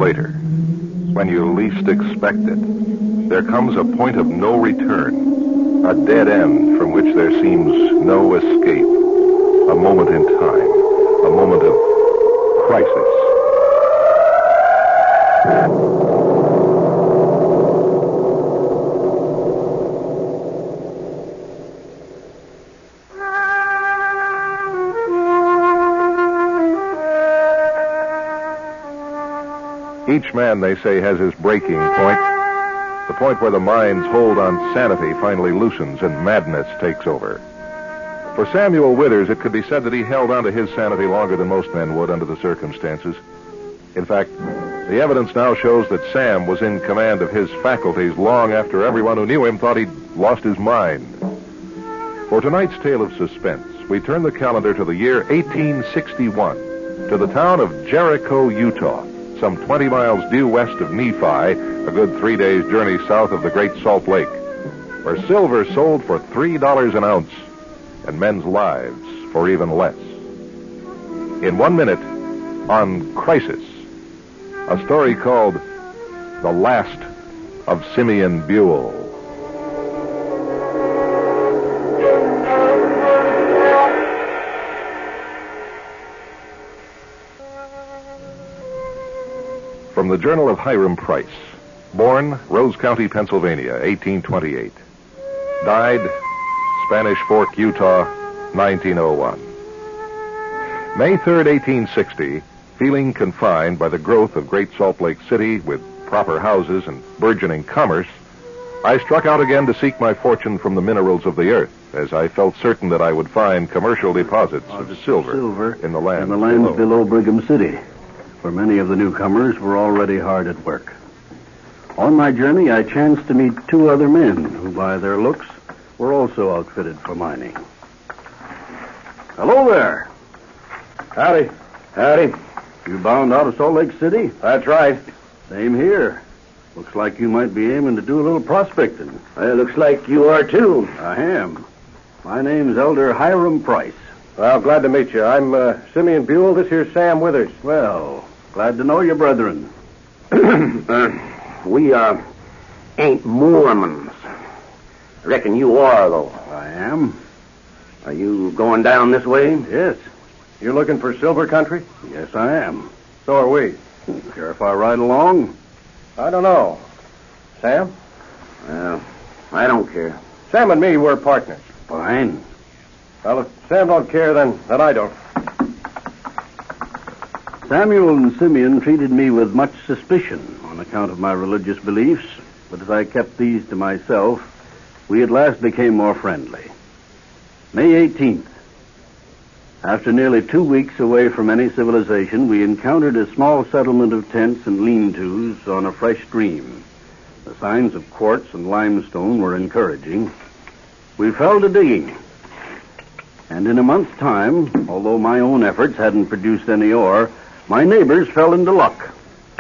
later, when you least expect it, there comes a point of no return, a dead end from which there seems no escape, a moment in time, a moment of crisis. Each man, they say, has his breaking point. The point where the mind's hold on sanity finally loosens and madness takes over. For Samuel Withers, it could be said that he held on to his sanity longer than most men would under the circumstances. In fact, the evidence now shows that Sam was in command of his faculties long after everyone who knew him thought he'd lost his mind. For tonight's tale of suspense, we turn the calendar to the year 1861, to the town of Jericho, Utah, some 20 miles due west of Nephi, a good 3 days' journey south of the Great Salt Lake, where silver sold for $3 an ounce and men's lives for even less. In 1 minute, on Crisis, a story called The Last of Simeon Buell. From the Journal of Hiram Price. Born, Rose County, Pennsylvania, 1828. Died, Spanish Fork, Utah, 1901. May 3rd, 1860, feeling confined by the growth of Great Salt Lake City with proper houses and burgeoning commerce, I struck out again to seek my fortune from the minerals of the earth, as I felt certain that I would find commercial deposits of silver in the land below Brigham City, where many of the newcomers were already hard at work. On my journey, I chanced to meet two other men who, by their looks, were also outfitted for mining. Hello there. Howdy. Howdy. You bound out of Salt Lake City? That's right. Same here. Looks like you might be aiming to do a little prospecting. Looks like you are, too. I am. My name's Elder Hiram Price. Well, glad to meet you. I'm Simeon Buell. This here's Sam Withers. Well, glad to know you, brethren. We ain't Mormons. Reckon you are, though. I am. Are you going down this way? Yes. You looking for silver country? Yes, I am. So are we. Care if I ride along? I don't know. Sam? Well, I don't care. Sam and me, we're partners. Fine. Well, if Sam don't care, then I don't. Samuel and Simeon treated me with much suspicion on account of my religious beliefs, but as I kept these to myself, we at last became more friendly. May 18th. After nearly 2 weeks away from any civilization, we encountered a small settlement of tents and lean-tos on a fresh stream. The signs of quartz and limestone were encouraging. We fell to digging. And in a month's time, although my own efforts hadn't produced any ore, my neighbors fell into luck.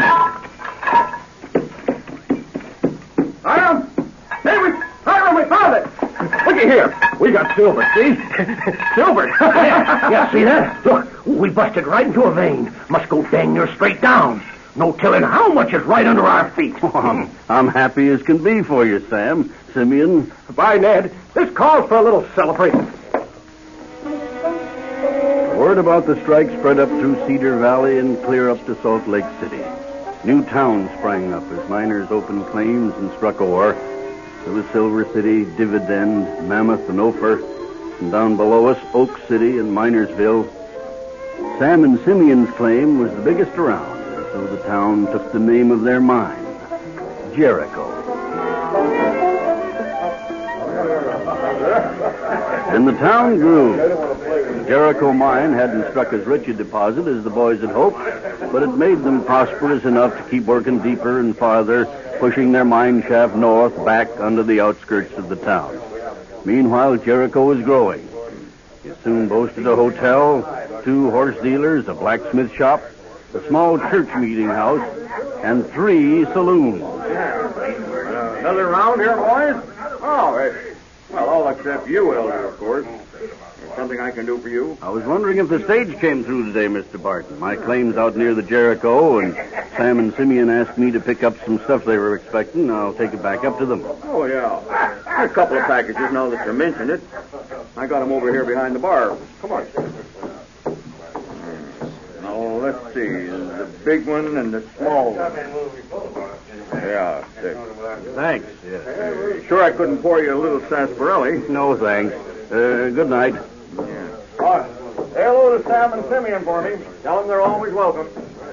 Hiram! Hiram, we found it! Looky here. We got silver, see? Silver. Yeah, see that? Look, we busted right into a vein. Must go dang near straight down. No telling how much is right under our feet. Oh, I'm happy as can be for you, Sam. Simeon. Bye, Ned. This calls for a little celebration. Word about the strike spread up through Cedar Valley and clear up to Salt Lake City. New towns sprang up as miners opened claims and struck ore. There was Silver City, Dividend, Mammoth, and Ophir, and down below us, Oak City and Minersville. Sam and Simeon's claim was the biggest around, and so the town took the name of their mine, Jericho. And the town grew. The Jericho mine hadn't struck as rich a deposit as the boys had hoped, but it made them prosperous enough to keep working deeper and farther, pushing their mine shaft north, back under the outskirts of the town. Meanwhile, Jericho was growing. It soon boasted a hotel, 2 horse dealers, a blacksmith shop, a small church meeting house, and 3 saloons. Another round here, boys? Oh, well, all except you, Elder, of course. Something I can do for you? I was wondering if the stage came through today, Mr. Barton. My claim's out near the Jericho, and Sam and Simeon asked me to pick up some stuff they were expecting. I'll take it back up to them. Oh, yeah. A couple of packages now that you mentioned it. I got them over here behind the bar. Come on. Now, let's see. The big one and the small one. Yeah, six. Thanks. Yes. Sure I couldn't pour you a little sarsaparilla. No, thanks. Good night. Yeah. Oh, say hello to Sam and Simeon for me. Tell them they're always welcome.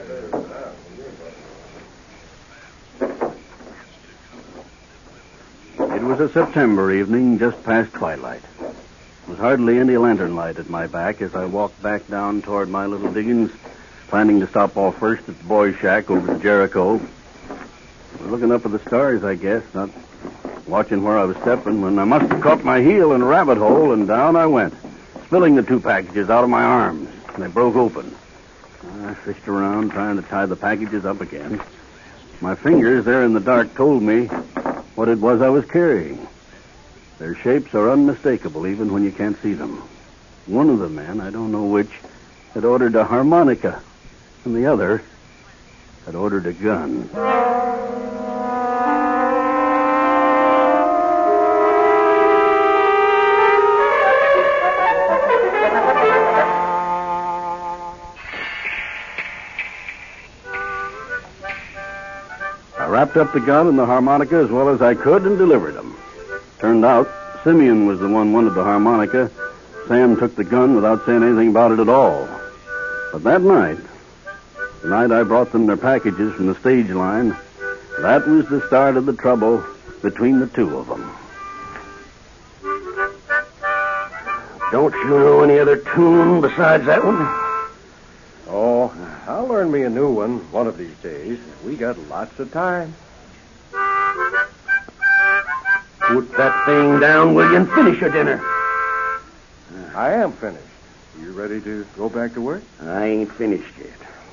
It was a September evening, just past twilight. There was hardly any lantern light at my back as I walked back down toward my little diggings, planning to stop off first at the boys' shack over to Jericho. Looking up at the stars, I guess, not watching where I was stepping, when I must have caught my heel in a rabbit hole, and down I went, spilling the 2 packages out of my arms, and they broke open. I fished around, trying to tie the packages up again. My fingers there in the dark told me what it was I was carrying. Their shapes are unmistakable, even when you can't see them. One of the men, I don't know which, had ordered a harmonica, and the other had ordered a gun. I wrapped up the gun and the harmonica as well as I could and delivered them. Turned out, Simeon was the one wanted the harmonica. Sam took the gun without saying anything about it at all. But that night, the night I brought them their packages from the stage line, that was the start of the trouble between the two of them. Don't you know any other tune besides that one? Oh, I'll learn me a new one of these days. We got lots of time. Put that thing down, will you, and finish your dinner. I am finished. You ready to go back to work? I ain't finished yet.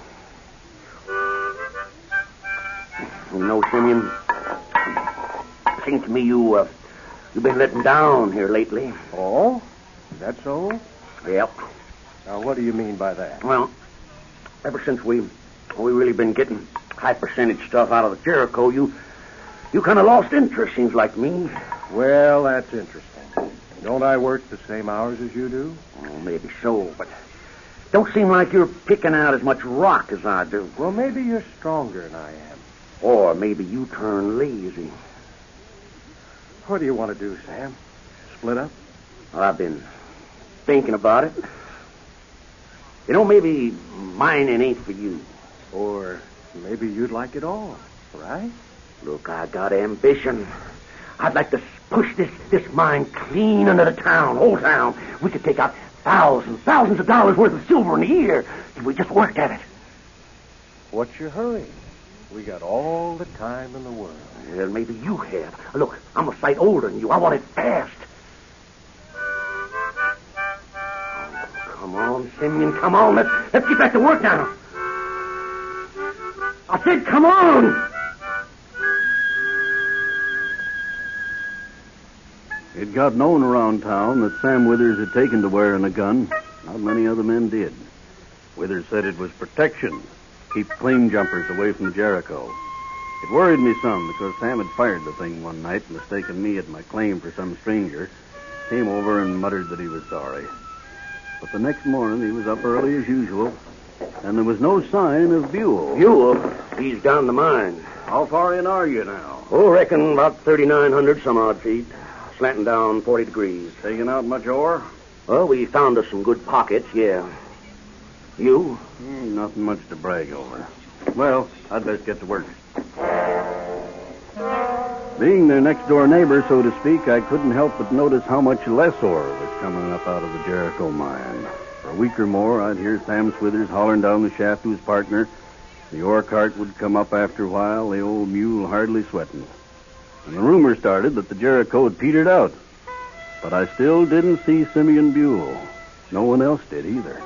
You know, Simeon, seems to me you've been letting down here lately. Oh? Is that so? Yep. Now, what do you mean by that? Well, ever since we really been getting high percentage stuff out of the Jericho, you kind of lost interest, seems like to me. Well, that's interesting. Don't I work the same hours as you do? Oh, maybe so, but don't seem like you're picking out as much rock as I do. Well, maybe you're stronger than I am. Or maybe you turn lazy. What do you want to do, Sam? Split up? Well, I've been thinking about it. You know, maybe mining ain't for you. Or maybe you'd like it all, right? Look, I got ambition. I'd like to push this mine clean under the town, whole town. We could take out thousands of dollars worth of silver in a year if we just worked at it. What's your hurry? We got all the time in the world. Well, maybe you have. Look, I'm a sight older than you. I want it fast. Oh, come on, Simeon, come on. Let's get back to work now. I said, come on. It got known around town that Sam Withers had taken to wearing a gun. Not many other men did. Withers said it was protection. Keep claim jumpers away from the Jericho. It worried me some because Sam had fired the thing one night, mistaken me at my claim for some stranger. Came over and muttered that he was sorry. But the next morning he was up early as usual, and there was no sign of Buell. Buell? He's down the mine. How far in are you now? Oh, reckon about 3,900 some odd feet. Slanting down 40 degrees. Taking out much ore? Well, we found us some good pockets, yeah. You? Nothing much to brag over. Well, I'd best get to work. Being their next-door neighbor, so to speak, I couldn't help but notice how much less ore was coming up out of the Jericho mine. For a week or more, I'd hear Sam Swithers hollering down the shaft to his partner. The ore cart would come up after a while, the old mule hardly sweating. And the rumor started that the Jericho had petered out. But I still didn't see Simeon Buell. No one else did either.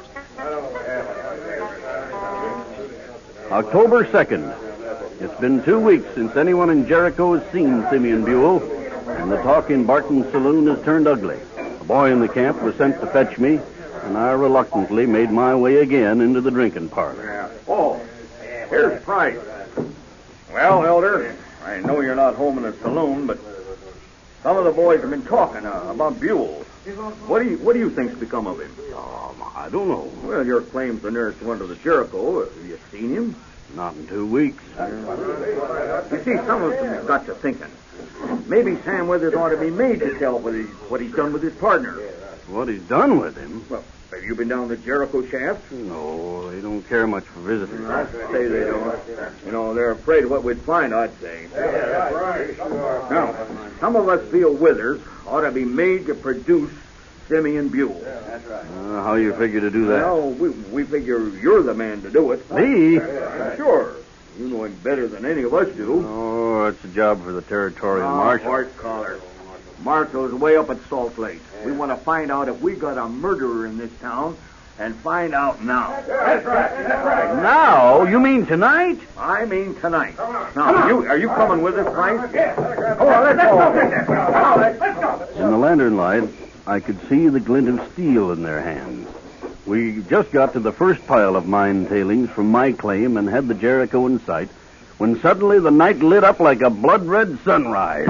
October 2nd. It's been 2 weeks since anyone in Jericho has seen Simeon Buell, and the talk in Barton's saloon has turned ugly. A boy in the camp was sent to fetch me, and I reluctantly made my way again into the drinking parlor. Yeah. Oh, here's Price. Well, Elder, I know you're not home in the saloon, but some of the boys have been talking about Buell. What do you think's become of him? I don't know. Well, your claim's the nearest one to the Jericho. Have you seen him? Not in 2 weeks. You see, some of them got to thinking. Maybe Sam Withers ought to be made to tell what he's done with his partner. What he's done with him? Well, have you been down the Jericho shaft? No, they don't care much for visitors. I'd say they don't. You know, they're afraid of what we'd find, I'd say. Now, some of us feel Withers ought to be made to produce Simeon Buell. How you figure to do that? Well, we figure you're the man to do it. Me? Sure. You know him better than any of us do. Oh, it's a job for the territorial marshal. Horse collar. Marshall's way up at Salt Lake. We want to find out if we got a murderer in this town, and find out now. That's right. Now? You mean tonight? I mean tonight. Now, are you coming with us, Price? Come on, let's go. In the lantern light, I could see the glint of steel in their hands. We just got to the first pile of mine tailings from my claim and had the Jericho in sight, when suddenly the night lit up like a blood-red sunrise.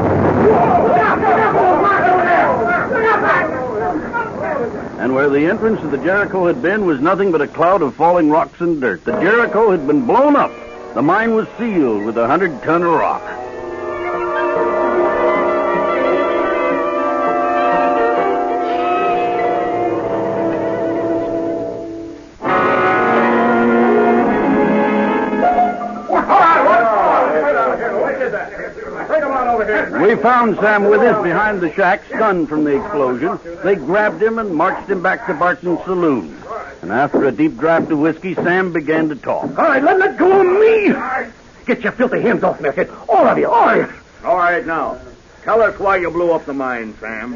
And where the entrance to the Jericho had been was nothing but a cloud of falling rocks and dirt. The Jericho had been blown up. The mine was sealed with 100-ton of rock. We found Sam Withers behind the shack, stunned from the explosion. They grabbed him and marched him back to Barton's saloon. And after a deep draught of whiskey, Sam began to talk. All right, let go of me. Get your filthy hands off me, I said. All of you. All right, now. Tell us why you blew up the mine, Sam.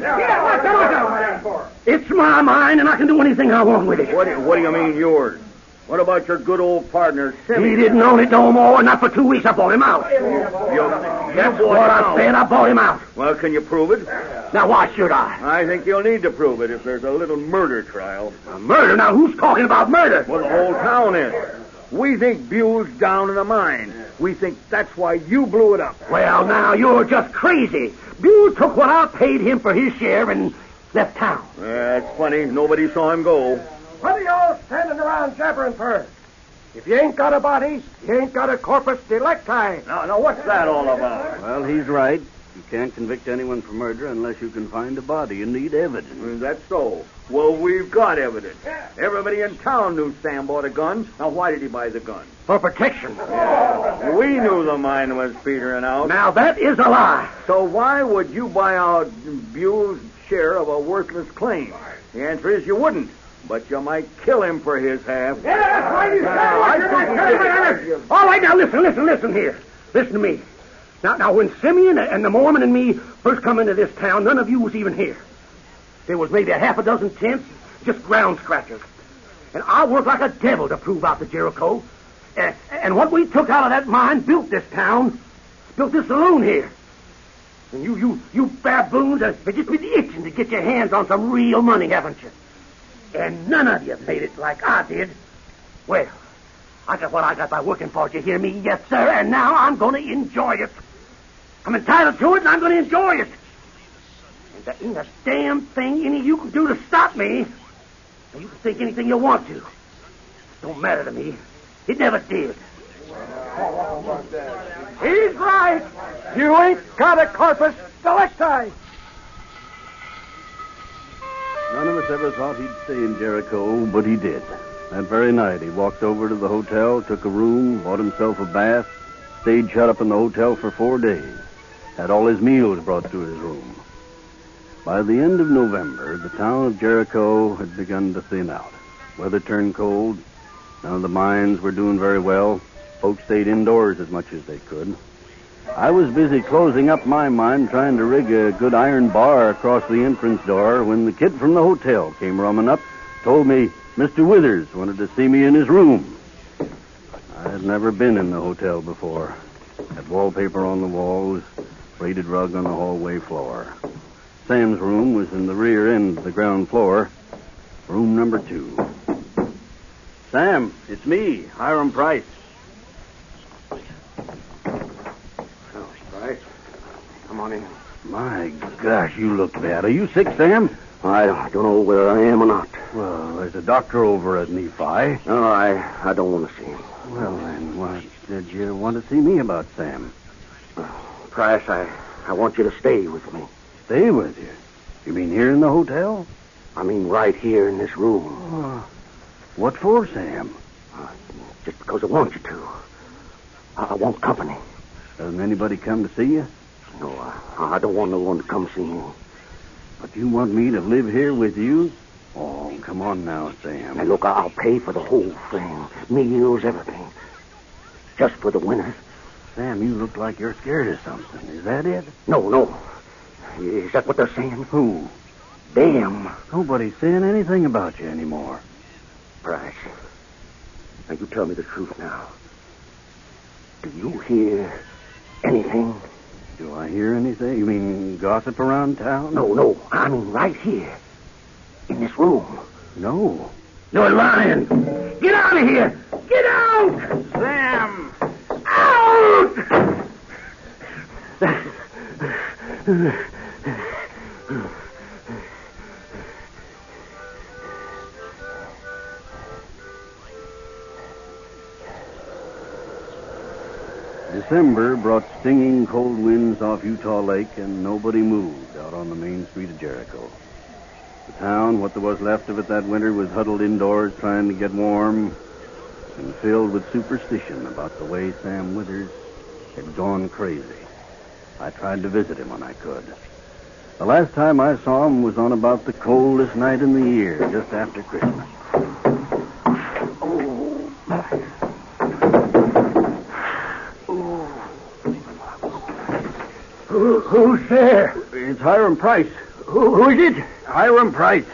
It's my mine, and I can do anything I want with it. What do you mean, yours? What about your good old partner, Simeon? He didn't own it no more, and not for 2 weeks. I bought him out. That's what I said. I bought him out. Well, can you prove it? Now, why should I? I think you'll need to prove it if there's a little murder trial. A murder? Now, who's talking about murder? Well, the whole town is. We think Buell's down in the mine. We think that's why you blew it up. Well, now, you're just crazy. Buell took what I paid him for his share and left town. That's funny. Nobody saw him go. What are y'all standing around jabbering for? If you ain't got a body, you ain't got a corpus delicti. Now, what's that all about? Well, he's right. You can't convict anyone for murder unless you can find a body. You need evidence. That's so. Well, we've got evidence. Everybody in town knew Sam bought a gun. Now, why did he buy the gun? For protection. We knew the mine was petering out. Now, that is a lie. So why would you buy out Buell's share of a worthless claim? The answer is you wouldn't. But you might kill him for his half. Yeah, that's right. All right, now listen here. Listen to me. Now, when Simeon and the Mormon and me first come into this town, none of you was even here. There was maybe a half a dozen tents, just ground scratchers. And I worked like a devil to prove out the Jericho. And what we took out of that mine built this town, built this saloon here. And you baboons have just been itching to get your hands on some real money, haven't you? And none of you made it like I did. Well, I got what I got by working for it, you hear me? Yes, sir, and now I'm going to enjoy it. I'm entitled to it, and I'm going to enjoy it. And there ain't a damn thing any of you can do to stop me. You can think anything you want to. It don't matter to me. It never did. He's right. You ain't got a corpus delicti. None of us ever thought he'd stay in Jericho, but he did. That very night, he walked over to the hotel, took a room, bought himself a bath, stayed shut up in the hotel for 4 days, had all his meals brought to his room. By the end of November, the town of Jericho had begun to thin out. Weather turned cold. None of the mines were doing very well. Folks stayed indoors as much as they could. I was busy closing up my mine, trying to rig a good iron bar across the entrance door, when the kid from the hotel came rumming up, told me Mr. Withers wanted to see me in his room. I had never been in the hotel before. Had wallpaper on the walls, braided rug on the hallway floor. Sam's room was in the rear end of the ground floor, room number 2. Sam, it's me, Hiram Price. Oh, Price. Come on in. My gosh, you look bad. Are you sick, Sam? I don't know whether I am or not. Well, there's a doctor over at Nephi. No, I don't want to see him. Well, then, what did you want to see me about, Sam? Price, I want you to stay with me. Stay with you? You mean here in the hotel? I mean right here in this room. What for, Sam? Just because I want you to. I want company. Doesn't anybody come to see you? No, I don't want no one to come see me. But you want me to live here with you? Oh, come on now, Sam. Now, look, I'll pay for the whole thing. Meals, everything. Just for the winners. Sam, you look like you're scared of something. Is that it? No. Is that what they're saying? Who? Them. Nobody's saying anything about you anymore. Price. Now, you tell me the truth now. Do you hear anything? Do I hear anything? You mean gossip around town? No. I mean right here. In this room. No. You're lying. Get out of here. Get out. Sam! Out! December brought stinging cold winds off Utah Lake, and nobody moved out on the main street of Jericho. The town, what there was left of it that winter, was huddled indoors trying to get warm and filled with superstition about the way Sam Withers had gone crazy. I tried to visit him when I could. The last time I saw him was on about the coldest night in the year, just after Christmas. Who's there? It's Hiram Price. Who is it? Hiram Price.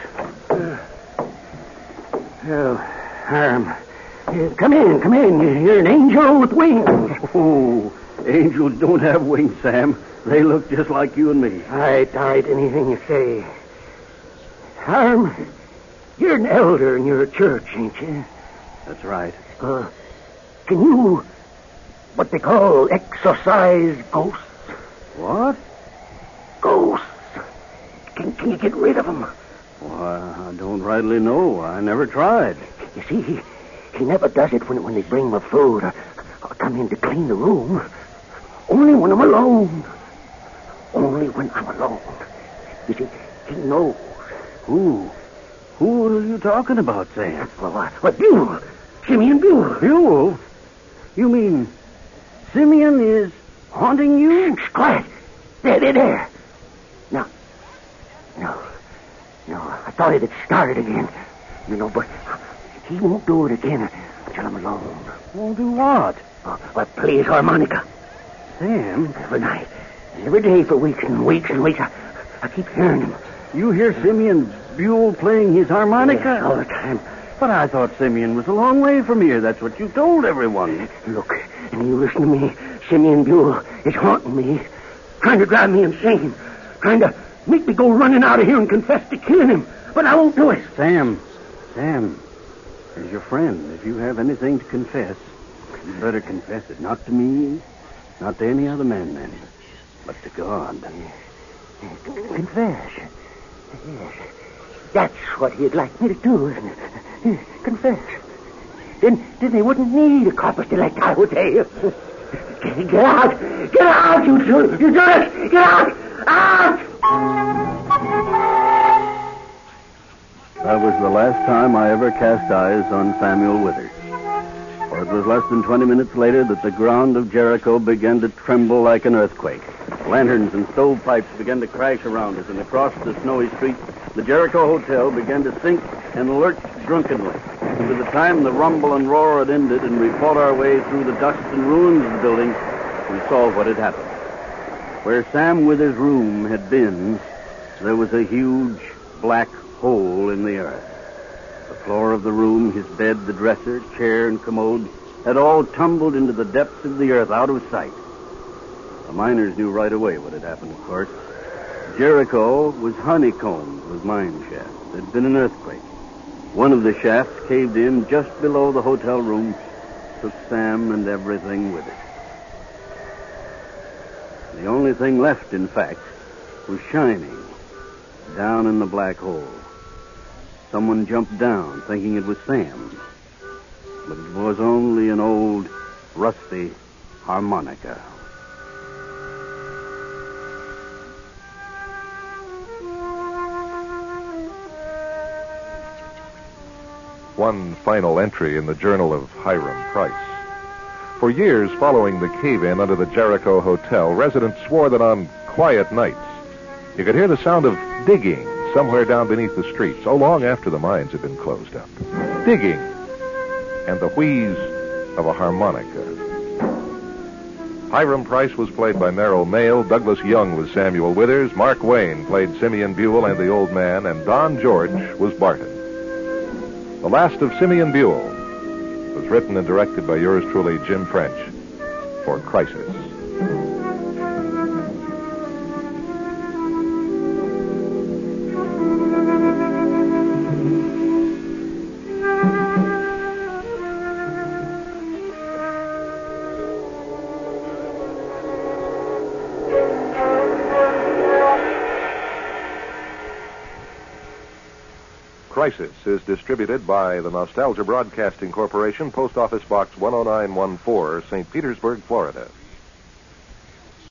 Hiram. Come in. You're an angel with wings. Oh, angels don't have wings, Sam. They look just like you and me. All right, anything you say. Hiram, you're an elder in your church, ain't you? That's right. Can you, what they call, exorcise ghosts? What? Ghosts. Can you get rid of them? Well, I don't rightly know. I never tried. You see, he never does it when they bring my food or come in to clean the room. Only when I'm alone. Only when I'm alone. You see, he knows. Who? Who are you talking about, Sam? Well, Buell. Simeon Buell. Buell? You mean Simeon is haunting you? Quiet. There. No, I thought it had started again. But he won't do it again until I'm alone. Won't do what? Well, play his harmonica. Sam? Every night. Every day for weeks and weeks and weeks. I keep hearing him. You hear Simeon Buell playing his harmonica? Yeah, all the time. But I thought Simeon was a long way from here. That's what you told everyone. Look, and you listen to me. Simeon Buell is haunting me. Trying to drive me insane. Trying to make me go running out of here and confess to killing him. But I won't do it. Sam, as your friend, if you have anything to confess, you better confess it. Not to me, not to any other man, then, but to God. Confess? Yes. That's what he'd like me to do, isn't it? Confess. Then they wouldn't need a corpus delicti, would they? Get out! Get out, you jerk! Get out! Out! That was the last time I ever cast eyes on Samuel Withers. For it was less than 20 minutes later that the ground of Jericho began to tremble like an earthquake. Lanterns and stovepipes began to crash around us, and across the snowy street, the Jericho Hotel began to sink and lurch drunkenly. By the time the rumble and roar had ended and we fought our way through the dust and ruins of the building, we saw what had happened. Where Sam Withers' room had been, there was a huge black hole in the earth. The floor of the room, his bed, the dresser, chair, and commode had all tumbled into the depths of the earth out of sight. The miners knew right away what had happened, of course. Jericho was honeycombed with mine shafts. There'd been an earthquake. One of the shafts caved in just below the hotel room, took Sam and everything with it. The only thing left, in fact, was shining down in the black hole. Someone jumped down, thinking it was Sam. But it was only an old, rusty harmonica. One final entry in the Journal of Hiram Price. For years following the cave-in under the Jericho Hotel, residents swore that on quiet nights, you could hear the sound of digging somewhere down beneath the street, so long after the mines had been closed up. Digging, and the wheeze of a harmonica. Hiram Price was played by Merrill Mayle, Douglas Young was Samuel Withers, Mark Wayne played Simeon Buell and the Old Man, and Don George was Barton. The Last of Simeon Buell was written and directed by yours truly, Jim French, for Crisis. Crisis is distributed by the Nostalgia Broadcasting Corporation, Post Office Box 10914, St. Petersburg, Florida.